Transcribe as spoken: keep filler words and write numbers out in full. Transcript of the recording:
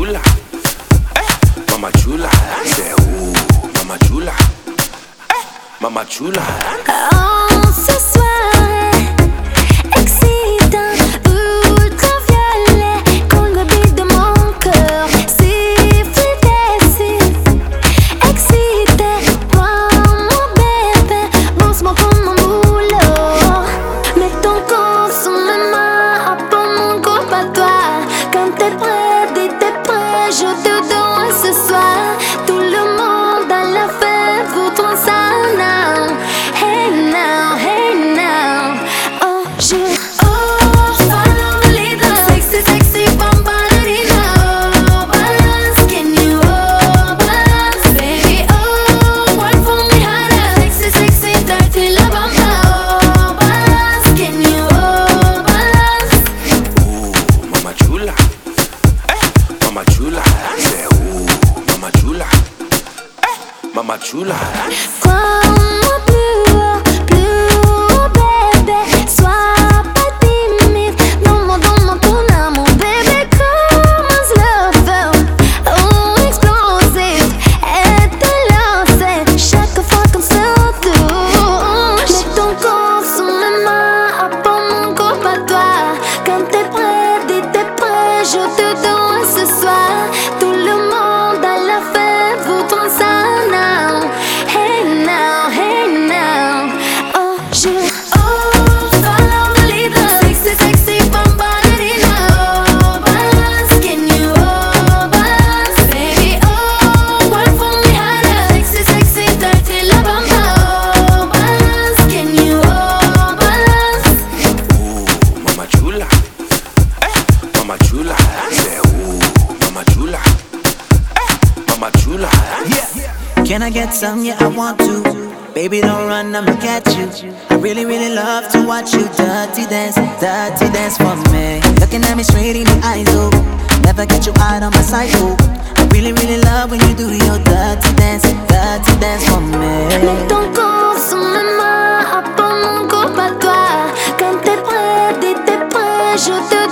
chula, eh, mama chula. Say ooh, mama chula, eh, mama chula. Oh, ce soir excitant, ultraviolet, coule le beat de mon cœur. Siffle des siffles, excité, toi mon bébé, bosse-moi comme un boulot. Mets ton corps sous mes mains, apprends mon corps à toi. Quand t'es prêt, dis t'es prêt, je te donne ce soir. Tout le monde à la fête voudra ça now. Hey now, hey now. Oh, je. Oh, follow the leader. Sexy, sexy, bambalina. Oh, balance, can you oh, balance, baby? Oh, work for me harder. Sexy, sexy, dirty, la bamba. Oh, balance, can you oh, balance? Ooh, mama chula, eh, mama chula. Say ooh, mama chula, eh, mama chula. Crois-moi plus haut, plus haut, bébé. Sois pas timide. Donne-moi, donne-moi ton amour, bébé. Comme un lover, oh explosif. Et te lancer chaque fois qu'on se touche. Mets ton corps sous mes mains, apprends mon corps à toi. Quand t'es prêt, dis t'es prêt, je te donne ce soir. Tout le monde à la fête voudra ça now. Hey now, hey now. Oh, je. Oh, follow the leader. Sexy, sexy, bambalina. Oh, balance, can you oh, balance, baby? Oh, work for me harder. Sexy, sexy, dirty, la bamba. Oh, balance, can you oh, balance? Ooh, mama chula, eh, mama chula. Say ooh, mama chula, eh, mama chula. Can I get some? Yeah, I want to. Baby, don't run, I'ma catch you. I really, really love to watch you dirty dance, dirty dance for me. Looking at me straight in the eyes, oh. Never get you out of my sight, oh. I really, really love when you do your dirty dance, dirty dance for me. Mets ton corps sous mes mains, apprends mon corps à toi. Quand t'es prêt, dis t'es prêt, je te